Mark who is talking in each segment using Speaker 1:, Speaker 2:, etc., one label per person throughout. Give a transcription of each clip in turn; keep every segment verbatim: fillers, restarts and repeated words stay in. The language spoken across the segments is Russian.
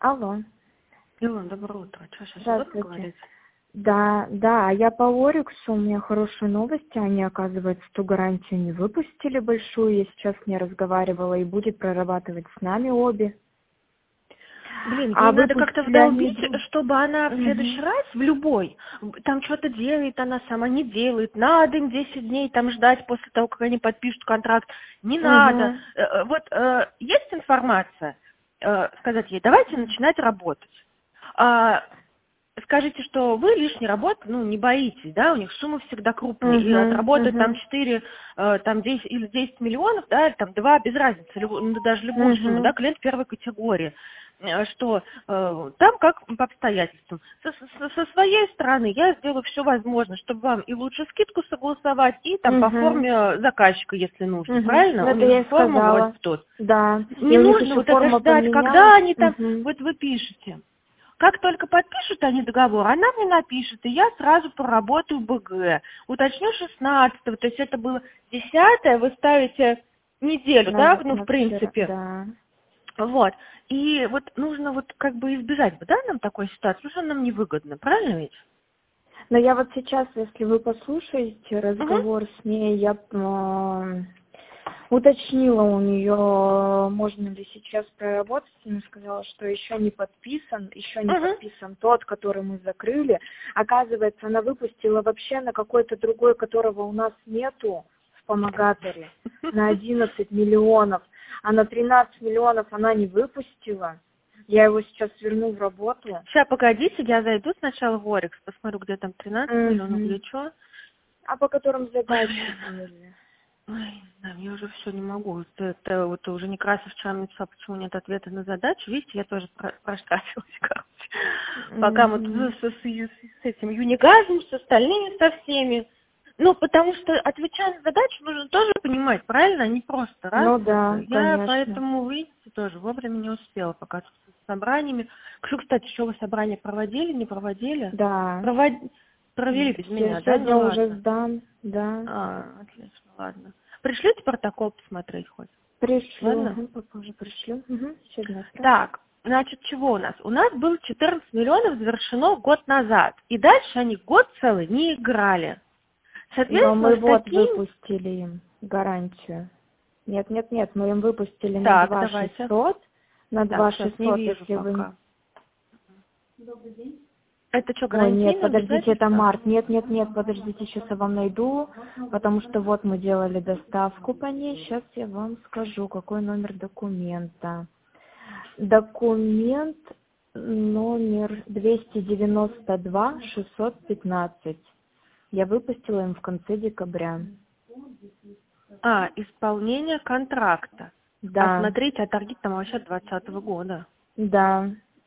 Speaker 1: Алло.
Speaker 2: Илон, доброе утро. Что, сейчас удобно
Speaker 1: Здравствуйте.
Speaker 2: говорить?
Speaker 1: Да, да, а я по Ориксу, у меня хорошие новости, они, оказывается, ту гарантию не выпустили большую, я сейчас не разговаривала, и будет прорабатывать с нами обе.
Speaker 2: Блин,
Speaker 1: А
Speaker 2: ей надо как-то
Speaker 1: выпустили они
Speaker 2: вдолбить,
Speaker 1: друг...
Speaker 2: чтобы она в следующий
Speaker 1: Мгм.
Speaker 2: раз, в любой, там что-то делает, она сама не делает. Надо им десять дней там ждать после того, как они подпишут контракт. Не надо.
Speaker 1: Мгм.
Speaker 2: Э, э, Вот э, есть информация, э, сказать ей, давайте начинать работать. А, Скажите, что вы лишней работы, ну, не боитесь, да, у них суммы всегда крупные, и
Speaker 1: Мгм.
Speaker 2: отработать там
Speaker 1: Мгм.
Speaker 2: четыре, э, там десять или десять миллионов, да, или там два, без разницы, любо- ну, даже любую сумму, да,
Speaker 1: Мгм.
Speaker 2: клиент первой категории, э, что э, там как по обстоятельствам. Со, со- со своей стороны я сделаю все возможное, чтобы вам и лучше скидку согласовать, и там по
Speaker 1: Мгм.
Speaker 2: форме заказчика, если нужно,
Speaker 1: Мгм.
Speaker 2: правильно? У
Speaker 1: Это
Speaker 2: них
Speaker 1: я
Speaker 2: же
Speaker 1: и
Speaker 2: форму
Speaker 1: сказала.
Speaker 2: вводят тут.
Speaker 1: Да. И
Speaker 2: Не
Speaker 1: у них
Speaker 2: нужно
Speaker 1: еще
Speaker 2: вот это
Speaker 1: форма
Speaker 2: ждать, когда
Speaker 1: поменялась.
Speaker 2: они там,
Speaker 1: Мгм.
Speaker 2: вот вы пишете. Как только подпишут они договор, она мне напишет, и я сразу проработаю БГ. Уточню шестнадцатого, то есть это было десятое, вы ставите неделю,
Speaker 1: На,
Speaker 2: да,
Speaker 1: в-
Speaker 2: ну,
Speaker 1: на
Speaker 2: в
Speaker 1: вчера,
Speaker 2: принципе.
Speaker 1: да.
Speaker 2: Вот. И вот нужно вот как бы избежать, да, нам такой ситуации, потому что нам невыгодно, правильно ведь?
Speaker 1: Но я вот сейчас, если вы послушаете
Speaker 2: Угу.
Speaker 1: разговор с ней, я м, уточнила у нее, можно ли сейчас проработать, она сказала, что еще не подписан, еще не
Speaker 2: Угу.
Speaker 1: подписан тот, который мы закрыли. Оказывается, она выпустила вообще на какой-то другой, которого у нас нету, вспомогаторе, на одиннадцать миллионов, а на тринадцать миллионов она не выпустила. Я его сейчас верну в работу.
Speaker 2: Сейчас, погодите, я зайду сначала в Орикс, посмотрю, где там тринадцать миллионов, где
Speaker 1: Мгм.
Speaker 2: что.
Speaker 1: А по которым
Speaker 2: Ой,
Speaker 1: задачи
Speaker 2: блин.
Speaker 1: были?
Speaker 2: Ой, да, я уже все не могу. Это, это вот уже Некрасов вчера написал, почему нет ответа на задачу. Видите, я тоже про- проштрафилась, короче. Пока вот
Speaker 1: Мгм.
Speaker 2: с, с- с- с этим юнигазом, с остальными, со всеми. Ну, потому что, отвечая на задачу, нужно тоже понимать, правильно, а не просто раз.
Speaker 1: Ну
Speaker 2: Это.
Speaker 1: да,
Speaker 2: Я
Speaker 1: конечно.
Speaker 2: поэтому, видите, тоже вовремя не успела пока с собраниями. Кшу, кстати, что вы собрание проводили, не проводили?
Speaker 1: Да.
Speaker 2: Провод... Провели без
Speaker 1: Се-
Speaker 2: меня, да? Ну
Speaker 1: Сегодня уже
Speaker 2: ладно.
Speaker 1: сдам, да.
Speaker 2: А, отлично, ладно. Пришлите протокол посмотреть хоть.
Speaker 1: Пришлю,
Speaker 2: Ладно?
Speaker 1: угу, попозже пришлю. Угу. Сегодня отправлю.
Speaker 2: Так, значит, чего у нас? У нас было четырнадцать миллионов завершено год назад. И дальше они год целый не играли.
Speaker 1: Но
Speaker 2: Соответственно,
Speaker 1: мы
Speaker 2: с
Speaker 1: вот
Speaker 2: таким...
Speaker 1: выпустили им гарантию. Нет, нет, нет, мы им выпустили на
Speaker 2: Так,
Speaker 1: два
Speaker 2: давайте.
Speaker 1: шестьсот. На
Speaker 2: Так,
Speaker 1: два
Speaker 2: сейчас не
Speaker 1: шестьсот,
Speaker 2: вижу
Speaker 1: если вы...
Speaker 2: пока. Это что,
Speaker 1: Ой, нет,
Speaker 2: гарантийное
Speaker 1: подождите, это
Speaker 2: обязательство?
Speaker 1: март. Нет, нет, нет, подождите, сейчас я вам найду, потому что вот мы делали доставку по ней. Сейчас я вам скажу, какой номер документа. Документ номер двести девяносто два шестьсот пятнадцать. Я выпустила им в конце декабря.
Speaker 2: А, исполнение контракта. А
Speaker 1: Да,
Speaker 2: смотрите, а торги там вообще двадцатого года.
Speaker 1: да,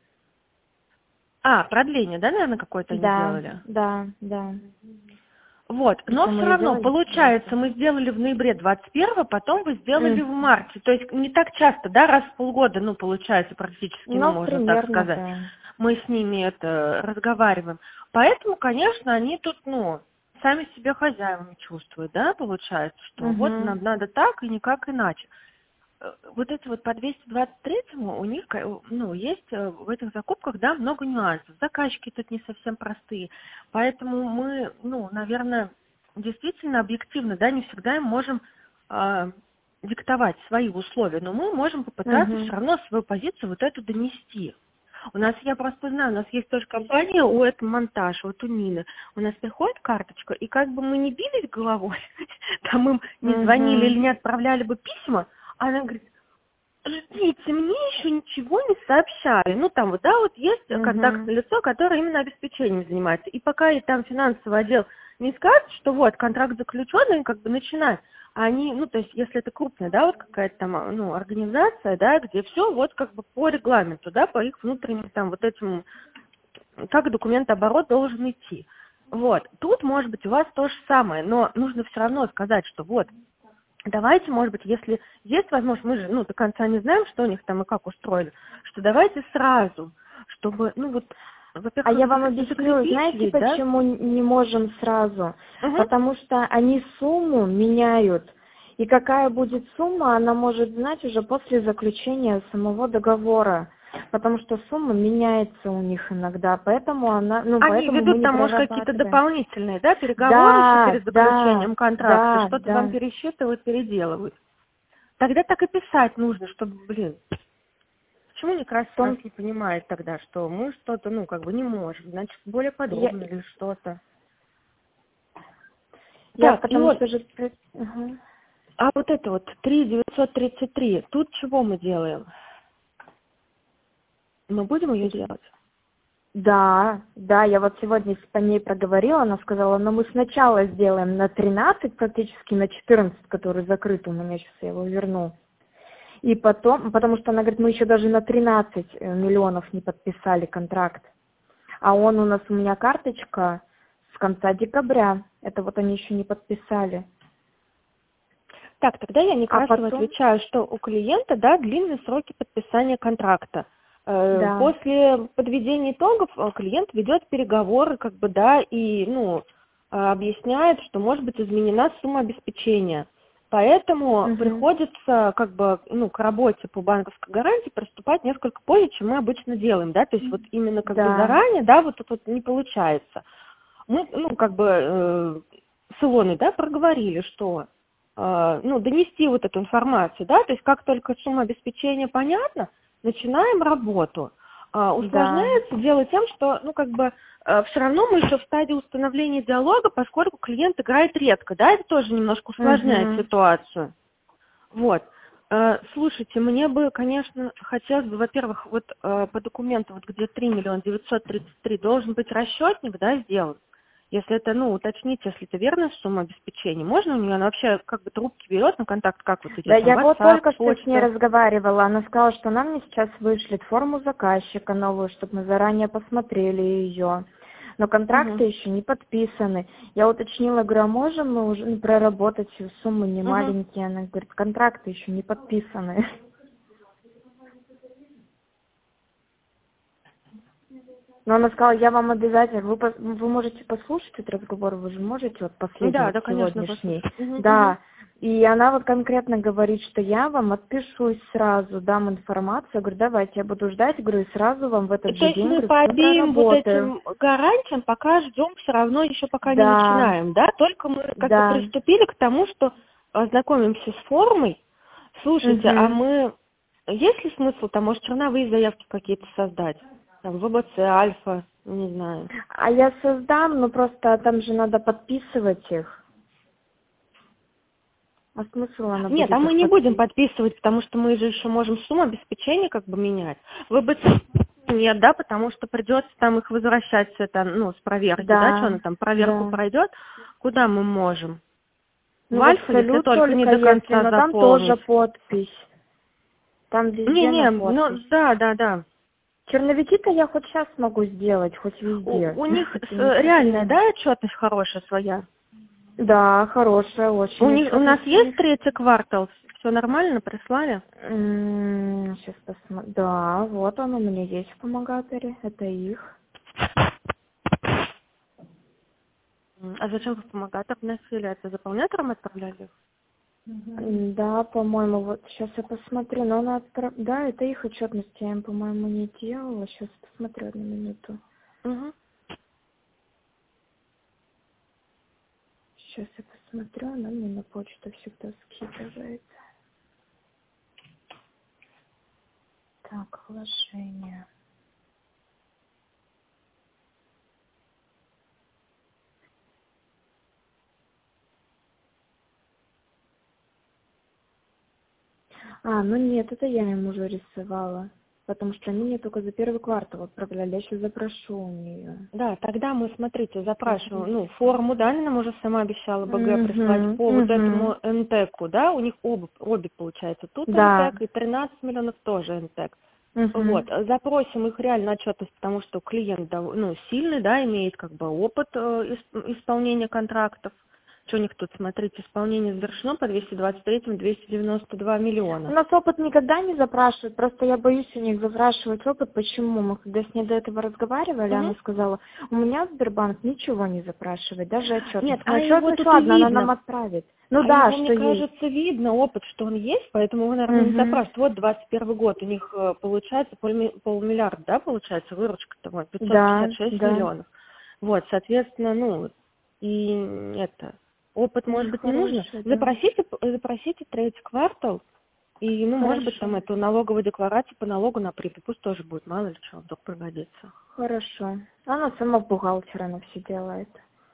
Speaker 2: А, продление, да, наверное, какое-то они
Speaker 1: да,
Speaker 2: делали?
Speaker 1: да, да.
Speaker 2: Вот, но
Speaker 1: Причем мы
Speaker 2: все
Speaker 1: ее
Speaker 2: равно,
Speaker 1: делали в сентябре.
Speaker 2: получается, мы сделали в ноябре двадцать первого, потом вы сделали в
Speaker 1: Мгм.
Speaker 2: марте. То есть не так часто, да, раз в полгода, ну, получается, практически, ну,
Speaker 1: Ну,
Speaker 2: можно так
Speaker 1: примерно,
Speaker 2: сказать,
Speaker 1: да.
Speaker 2: мы с ними это разговариваем. Поэтому, конечно, они тут, ну, сами себя хозяевами чувствуют, да, получается, что вот
Speaker 1: Угу.
Speaker 2: нам надо так и никак иначе. Э, Вот эти вот по двести двадцать третьему у них, ка- ну, есть э, в этих закупках, да, много нюансов. Заказчики тут не совсем простые. Поэтому мы, ну, наверное, действительно объективно, да, не всегда им можем а, диктовать свои условия, но мы можем попытаться все
Speaker 1: Угу.
Speaker 2: равно свою позицию вот эту донести. У нас, я просто знаю, у нас есть тоже компания, у этого монтаж, вот у Нины. У нас приходит карточка, и как бы мы не бились головой, там им не звонили или
Speaker 1: Угу.
Speaker 2: не отправляли бы письма, она говорит, ждите, мне еще ничего не сообщали. Ну, там вот, да, вот есть
Speaker 1: Угу.
Speaker 2: контактное лицо, которое именно обеспечением занимается. И пока и там финансовый отдел не скажет, что вот, контракт заключен, и как бы начинать. А они, ну, то есть, если это крупная, да, вот какая-то там, а, ну, организация, да, где все вот как бы по регламенту, да, по их внутренним там вот этим, как документооборот должен идти. Вот. Тут, может быть, у вас то же самое, но нужно все равно сказать, что вот, давайте, может быть, если есть возможность, мы же, ну, до конца не знаем, что у них там и как устроено, что давайте сразу, чтобы, ну, вот,
Speaker 1: А
Speaker 2: во-первых,
Speaker 1: я вам
Speaker 2: зак-
Speaker 1: объясню,
Speaker 2: закрепить
Speaker 1: знаете,
Speaker 2: ведь, да?
Speaker 1: почему не можем сразу?
Speaker 2: Угу.
Speaker 1: Потому что они сумму меняют. И какая будет сумма, она может знать уже после заключения самого договора. Потому что сумма меняется у них иногда, поэтому она, ну,
Speaker 2: Они
Speaker 1: поэтому мы
Speaker 2: ведут
Speaker 1: не
Speaker 2: там, может, какие-то
Speaker 1: прорабатываем.
Speaker 2: дополнительные, да, переговоры
Speaker 1: Да,
Speaker 2: еще перед
Speaker 1: да,
Speaker 2: заключением контракта,
Speaker 1: да,
Speaker 2: что-то вам
Speaker 1: да.
Speaker 2: пересчитывают, переделывают. Тогда так и писать нужно, чтобы, блин, почему Некрасов
Speaker 1: В том-
Speaker 2: нас не понимает тогда, что мы что-то, ну, как бы не можем, значит, более
Speaker 1: Я,
Speaker 2: подробно или что-то.
Speaker 1: я
Speaker 2: Так, и
Speaker 1: потому
Speaker 2: вот,
Speaker 1: что же... Ага.
Speaker 2: а вот это вот три девятьсот тридцать три, тут чего мы делаем? Мы будем ее делать?
Speaker 1: Да, да, я вот сегодня по ней проговорила, она сказала, но мы сначала сделаем на тринадцать, практически на четырнадцать, который закрыт у меня, сейчас я его верну. И потом, потому что она говорит, мы еще даже на тринадцать миллионов не подписали контракт. А он у нас, у меня карточка с конца декабря. Это вот они еще не подписали.
Speaker 2: Так, тогда я Некрасову
Speaker 1: А потом,
Speaker 2: отвечаю, что у клиента, да, длинные сроки подписания контракта. Э,
Speaker 1: да.
Speaker 2: После подведения итогов э, клиент ведет переговоры, как бы, да, и, ну, э, объясняет, что может быть изменена сумма обеспечения. Поэтому
Speaker 1: Мгм.
Speaker 2: приходится, как бы, ну, к работе по банковской гарантии приступать несколько позже, чем мы обычно делаем, да, то есть вот именно как бы
Speaker 1: Да.
Speaker 2: заранее, да, вот тут вот не получается. Мы, ну, как бы э, с Илоной, да, проговорили, что, э, ну, донести вот эту информацию, да, то есть как только сумма обеспечения понятна, начинаем работу. А, усложняется дело тем, что, ну, как бы, э, все равно мы еще в стадии установления диалога, поскольку клиент играет редко, да, это тоже немножко усложняет
Speaker 1: Мгм.
Speaker 2: ситуацию. Вот. Э, Слушайте, мне бы, конечно, хотелось бы, во-первых, вот э, по документу, вот где три миллиона девятьсот тридцать три, должен быть расчетник, да, сделан. Если это, ну, уточните, если это верная сумма обеспечения, можно у нее, она вообще как бы трубки берет на контакт, как вот идет,
Speaker 1: Да,
Speaker 2: там,
Speaker 1: я вот
Speaker 2: WhatsApp,
Speaker 1: только что с ней
Speaker 2: почта.
Speaker 1: разговаривала. Она сказала, что она мне сейчас вышлет форму заказчика новую, чтобы мы заранее посмотрели ее. Но контракты
Speaker 2: Угу.
Speaker 1: еще не подписаны. Я уточнила, говорю, а можем мы уже ну, проработать суммы не
Speaker 2: Угу.
Speaker 1: маленькие? Она говорит, контракты еще не подписаны. Но она сказала, я вам обязательно, вы, пос- вы можете послушать этот разговор, вы же можете, вот последний,
Speaker 2: Да,
Speaker 1: вот
Speaker 2: да, конечно,
Speaker 1: сегодняшний.
Speaker 2: послушаю. Угу, угу.
Speaker 1: Да, и она вот конкретно говорит, что я вам отпишусь сразу, дам информацию, я говорю, давайте, я буду ждать, говорю, и сразу вам в этот
Speaker 2: То
Speaker 1: же
Speaker 2: есть
Speaker 1: день,
Speaker 2: мы
Speaker 1: говорю,
Speaker 2: по
Speaker 1: все
Speaker 2: обеим вот
Speaker 1: проработаю.
Speaker 2: этим гарантиям пока ждем, все равно еще пока не
Speaker 1: Да,
Speaker 2: начинаем, да? Только мы как бы
Speaker 1: да,
Speaker 2: приступили к тому, что ознакомимся с формой. Слушайте, а
Speaker 1: угу.
Speaker 2: мы... Есть ли смысл там, может, черновые заявки какие-то создать? Там, ВБЦ, Альфа, не знаю.
Speaker 1: А я создам, но просто там же надо подписывать их. А смысл она
Speaker 2: Нет,
Speaker 1: будет
Speaker 2: а мы
Speaker 1: их
Speaker 2: не будем
Speaker 1: подписывать?
Speaker 2: подписывать, потому что мы же еще можем сумму обеспечения как бы менять. ВБЦ нет, да, потому что придется там их возвращать с это, ну, с проверки, да, что
Speaker 1: Да,
Speaker 2: она там проверку
Speaker 1: да.
Speaker 2: пройдет. Куда мы можем? В
Speaker 1: Ну вот
Speaker 2: Альфа, если
Speaker 1: салют
Speaker 2: только не
Speaker 1: только
Speaker 2: до
Speaker 1: если,
Speaker 2: конца
Speaker 1: но там тоже
Speaker 2: заполнить.
Speaker 1: подпись. Там везде на
Speaker 2: Не-не, ну
Speaker 1: подпись.
Speaker 2: да, да, да.
Speaker 1: Черновики-то я хоть сейчас могу сделать, хоть везде.
Speaker 2: У, у них
Speaker 1: Это не
Speaker 2: с- реальная,
Speaker 1: проблема.
Speaker 2: да, отчетность хорошая своя.
Speaker 1: Да, хорошая,
Speaker 2: У
Speaker 1: очень
Speaker 2: них у нас
Speaker 1: отчетность у
Speaker 2: есть
Speaker 1: них.
Speaker 2: третий квартал, все нормально, прислали?
Speaker 1: Сейчас посмотрю. Да, вот он у меня есть в помогаторе. Это их.
Speaker 2: М, А зачем вы в помогатор вносили? Это заполнятором отправляли?
Speaker 1: М, Да, по-моему, вот сейчас я посмотрю. Но она отправ... Да, это их отчетность, я им, по-моему, не делала. Сейчас посмотрю одну минуту.
Speaker 2: Угу.
Speaker 1: Сейчас я посмотрю, она мне на почту всегда скидывается. Так, вложение. А, ну нет, это я им уже рисовала. Потому что они мне только за первый квартал отправляли. Я сейчас запрошу у нее.
Speaker 2: Да, тогда мы, смотрите, запрашиваем, ну, форму, да, она нам уже сама обещала БГ прислать
Speaker 1: Угу,
Speaker 2: по вот
Speaker 1: угу.
Speaker 2: этому НТЭКу, да, у них оба, обе, получается, тут
Speaker 1: Да.
Speaker 2: НТЭК и тринадцать миллионов тоже НТЭК.
Speaker 1: Угу.
Speaker 2: Вот, запросим их реально отчетность, потому что клиент, дов- ну, сильный, да, имеет как бы опыт э, ис- исполнения контрактов. Что у них тут, смотрите, исполнение завершено по двести двадцать третьему двести девяносто два
Speaker 1: У
Speaker 2: миллиона.
Speaker 1: нас опыт никогда не запрашивают, просто я боюсь у них запрашивать опыт. Почему? Мы когда с ней до этого разговаривали,
Speaker 2: Мгм.
Speaker 1: она сказала, у меня Сбербанк ничего не запрашивает, даже
Speaker 2: Нет,
Speaker 1: отчетность. Ну,
Speaker 2: а его
Speaker 1: отчетность,
Speaker 2: тут и
Speaker 1: ладно, она нам
Speaker 2: видно.
Speaker 1: отправит. Ну
Speaker 2: А
Speaker 1: да,
Speaker 2: его,
Speaker 1: что
Speaker 2: мне
Speaker 1: есть.
Speaker 2: кажется, видно опыт, что он есть, поэтому он, наверное, не
Speaker 1: Мгм.
Speaker 2: запрашивает. Вот двадцать первый год, у них э, получается полми- полмиллиарда, да, получается, выручка-то вот, пятьсот
Speaker 1: Да,
Speaker 2: пятьдесят шесть
Speaker 1: да.
Speaker 2: миллионов. Вот, соответственно, ну, и это, опыт,
Speaker 1: Ну,
Speaker 2: может быть, не нужно.
Speaker 1: хорошо, да.
Speaker 2: Запросите, п- запросите третий квартал, и, ну, может быть, там
Speaker 1: Хорошо.
Speaker 2: эту налоговую декларацию по налогу на прибыль, пусть тоже будет, мало ли что, вдруг пригодится.
Speaker 1: Хорошо. Она сама бухгалтер, она все делает.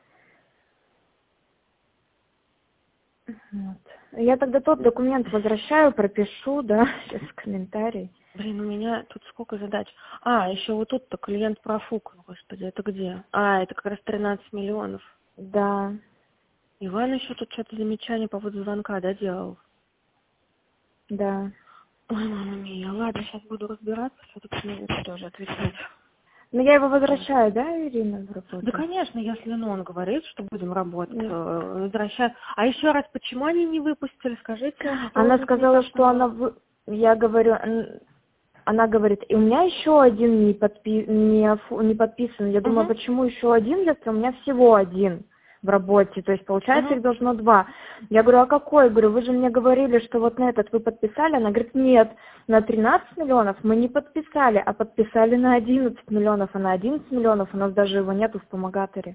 Speaker 1: Вот. Я тогда тот документ возвращаю, пропишу, да, сейчас комментарий.
Speaker 2: Блин, у меня тут сколько задач. А, еще вот тут-то клиент профук. Господи, это где? А, это как раз тринадцать миллионов.
Speaker 1: Да,
Speaker 2: Иван еще тут что-то замечание по поводу звонка, да, делал?
Speaker 1: да.
Speaker 2: Ой, мама мия, ладно, сейчас буду разбираться, все-таки мне это тоже отвечать.
Speaker 1: Ну, я его возвращаю, да, Ирина, в
Speaker 2: Да,
Speaker 1: работу?
Speaker 2: конечно, если ну, он говорит, что будем работать,
Speaker 1: Нет.
Speaker 2: э, возвращать. А еще раз, почему они не выпустили? Скажите, что у
Speaker 1: Она
Speaker 2: них не
Speaker 1: сказала,
Speaker 2: так
Speaker 1: что она...
Speaker 2: там...
Speaker 1: вы- Я говорю... н- Она говорит, и у меня еще один не, подпи... не, офу- не подписан. Я думаю,
Speaker 2: Угу,
Speaker 1: почему еще один, если у меня всего один в работе? То есть, получается,
Speaker 2: угу.
Speaker 1: их должно два. Я говорю, а какой? Говорю, вы же мне говорили, что вот на этот вы подписали. Она говорит, нет, на тринадцать миллионов мы не подписали, а подписали на одиннадцать миллионов. А на одиннадцать миллионов у нас даже его нету в вспомогаторе.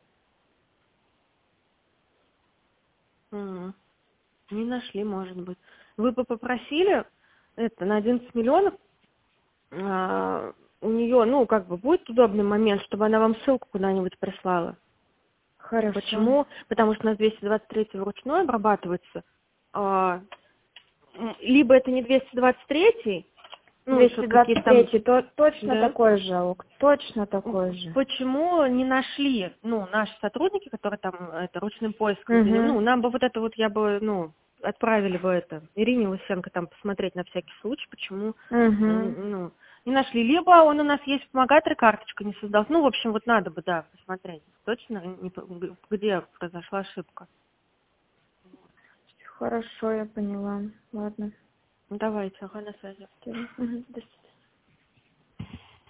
Speaker 2: М, Не нашли, может быть. Вы бы попросили это на одиннадцать миллионов, а, у нее, ну, как бы будет удобный момент, чтобы она вам ссылку куда-нибудь прислала.
Speaker 1: Хорошо.
Speaker 2: Почему? Потому что у нас двести двадцать три вручную обрабатывается. А, м, либо это не двести двадцать три, ну, еще
Speaker 1: двести
Speaker 2: вот
Speaker 1: двадцать
Speaker 2: какие-то там,
Speaker 1: три, то, точно
Speaker 2: да.
Speaker 1: такой же, Ок, точно такой же.
Speaker 2: Почему не нашли, ну, наши сотрудники, которые там это, ручным поиском занимаются,
Speaker 1: Угу.
Speaker 2: ну, нам бы вот это вот, я бы, ну, отправили бы это, Ирине Лысенко там посмотреть на всякий случай, почему,
Speaker 1: Угу.
Speaker 2: м, ну, не нашли. Либо он у нас есть вспомогатор, карточка не создалась. Ну, в общем, вот надо бы, да, посмотреть точно, не по- где произошла ошибка.
Speaker 1: Хорошо, я поняла. Ладно.
Speaker 2: Ну, давайте, ага, на связи.
Speaker 1: Мгм. До свидания.